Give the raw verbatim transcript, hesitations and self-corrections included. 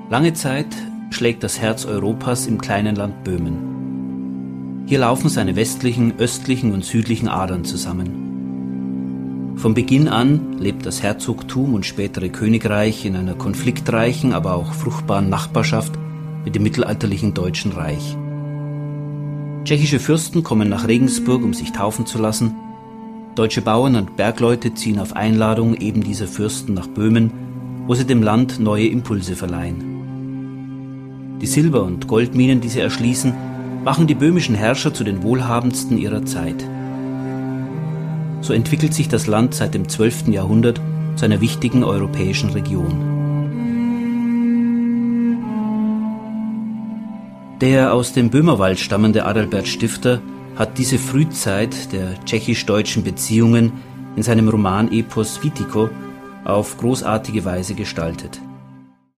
Lange Zeit schlägt das Herz Europas im kleinen Land Böhmen. Hier laufen seine westlichen, östlichen und südlichen Adern zusammen. Von Beginn an lebt das Herzogtum und spätere Königreich in einer konfliktreichen, aber auch fruchtbaren Nachbarschaft mit dem mittelalterlichen Deutschen Reich. Tschechische Fürsten kommen nach Regensburg, um sich taufen zu lassen. Deutsche Bauern und Bergleute ziehen auf Einladung eben dieser Fürsten nach Böhmen, wo sie dem Land neue Impulse verleihen. Die Silber- und Goldminen, die sie erschließen, machen die böhmischen Herrscher zu den wohlhabendsten ihrer Zeit. So entwickelt sich das Land seit dem zwölften Jahrhundert zu einer wichtigen europäischen Region. Der aus dem Böhmerwald stammende Adalbert Stifter hat diese Frühzeit der tschechisch-deutschen Beziehungen in seinem Roman-Epos Witiko auf großartige Weise gestaltet.